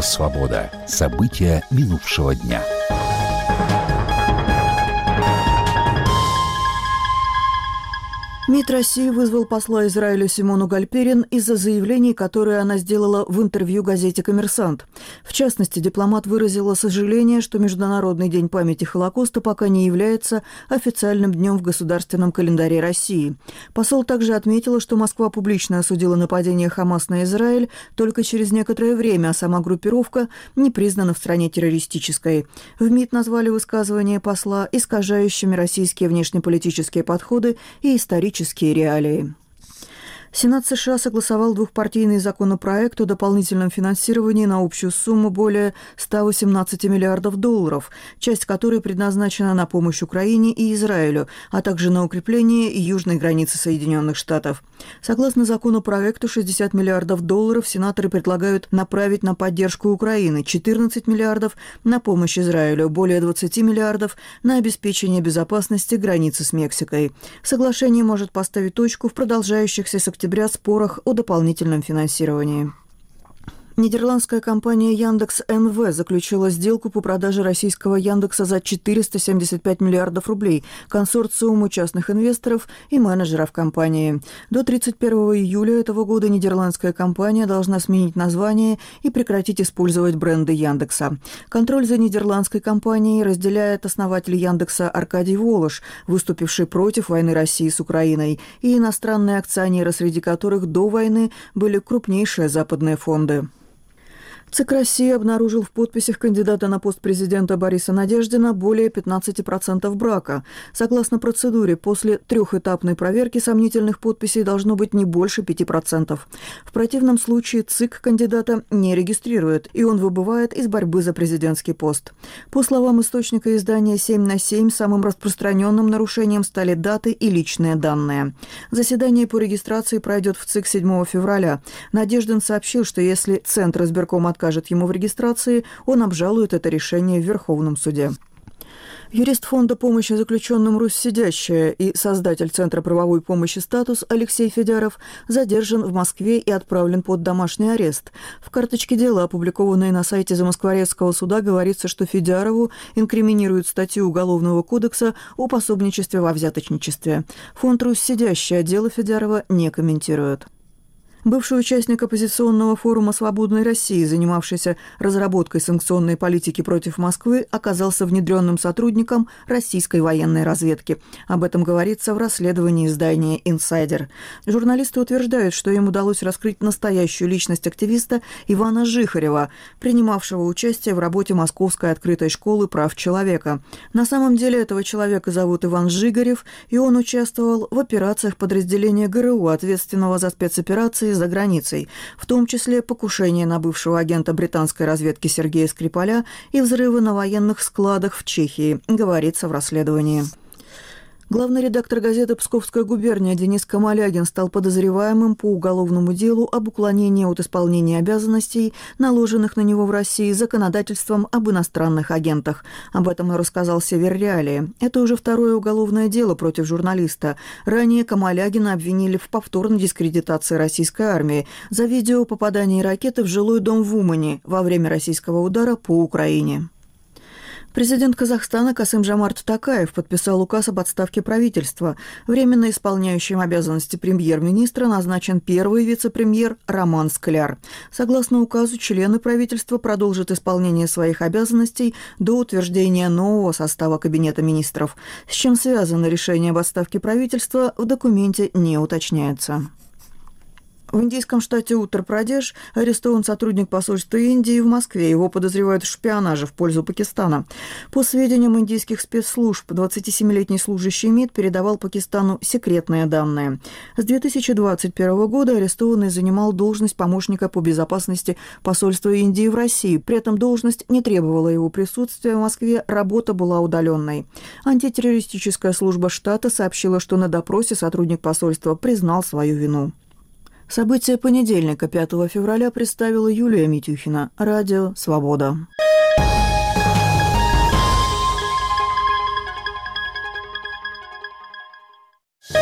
«Свобода». События минувшего дня. МИД России вызвал посла Израиля Симону Гальперин из-за заявлений, которые она сделала в интервью газете «Коммерсант». В частности, дипломат выразила сожаление, что Международный день памяти Холокоста пока не является официальным днем в государственном календаре России. Посол также отметила, что Москва публично осудила нападение Хамас на Израиль только через некоторое время, а сама группировка не признана в стране террористической. В МИД назвали высказывания посла искажающими российские внешнеполитические подходы и исторические реалии. Сенат США согласовал двухпартийный законопроект о дополнительном финансировании на общую сумму более 118 миллиардов долларов, часть которой предназначена на помощь Украине и Израилю, а также на укрепление южной границы Соединенных Штатов. Согласно законопроекту, 60 миллиардов долларов сенаторы предлагают направить на поддержку Украины, 14 миллиардов на помощь Израилю, более 20 миллиардов на обеспечение безопасности границы с Мексикой. Соглашение может поставить точку в продолжающихся с октября спорах о дополнительном финансировании. Нидерландская компания Яндекс.НВ заключила сделку по продаже российского Яндекса за 475 миллиардов рублей консорциуму частных инвесторов и менеджеров компании. До 31 июля этого года нидерландская компания должна сменить название и прекратить использовать бренды Яндекса. Контроль за нидерландской компанией разделяет основатель Яндекса Аркадий Волош, выступивший против войны России с Украиной, и иностранные акционеры, среди которых до войны были крупнейшие западные фонды. ЦИК России обнаружил в подписях кандидата на пост президента Бориса Надеждина более 15% брака. Согласно процедуре, после трехэтапной проверки сомнительных подписей должно быть не больше 5%. В противном случае ЦИК кандидата не регистрирует, и он выбывает из борьбы за президентский пост. По словам источника издания «7/7», самым распространенным нарушением стали даты и личные данные. Заседание по регистрации пройдет в ЦИК 7 февраля. Надеждин сообщил, что если Центр избирком откажет ему в регистрации, он обжалует это решение в Верховном суде. Юрист фонда помощи заключенным «Русь сидящая» и создатель Центра правовой помощи «Статус» Алексей Федяров задержан в Москве и отправлен под домашний арест. В карточке дела, опубликованной на сайте Замоскворецкого суда, говорится, что Федярову инкриминируют статью Уголовного кодекса о пособничестве во взяточничестве. Фонд «Русь сидящая» дело Федярова не комментирует. Бывший участник оппозиционного форума «Свободной России», занимавшийся разработкой санкционной политики против Москвы, оказался внедренным сотрудником российской военной разведки. Об этом говорится в расследовании издания «Инсайдер». Журналисты утверждают, что им удалось раскрыть настоящую личность активиста Ивана Жихарева, принимавшего участие в работе Московской открытой школы прав человека. На самом деле этого человека зовут Иван Жигарев, и он участвовал в операциях подразделения ГРУ, ответственного за спецоперации за границей, в том числе покушение на бывшего агента британской разведки Сергея Скрипаля и взрывы на военных складах в Чехии, говорится в расследовании. Главный редактор газеты «Псковская губерния» Денис Камалягин стал подозреваемым по уголовному делу об уклонении от исполнения обязанностей, наложенных на него в России законодательством об иностранных агентах. Об этом рассказал «Север Реалии». Это уже второе уголовное дело против журналиста. Ранее Камалягина обвинили в повторной дискредитации российской армии за видео попадания ракеты в жилой дом в Умане во время российского удара по Украине. Президент Казахстана Касым-Жомарт Токаев подписал указ об отставке правительства. Временно исполняющим обязанности премьер-министра назначен первый вице-премьер Роман Скляр. Согласно указу, члены правительства продолжат исполнение своих обязанностей до утверждения нового состава Кабинета министров. С чем связано решение об отставке правительства, в документе не уточняется. В индийском штате Уттар-Прадеш арестован сотрудник посольства Индии в Москве. Его подозревают в шпионаже в пользу Пакистана. По сведениям индийских спецслужб, 27-летний служащий МИД передавал Пакистану секретные данные. С 2021 года арестованный занимал должность помощника по безопасности посольства Индии в России. При этом должность не требовала его присутствия в Москве, работа была удаленной. Антитеррористическая служба штата сообщила, что на допросе сотрудник посольства признал свою вину. События понедельника, 5 февраля, представила Юлия Митюхина. Радио «Свобода».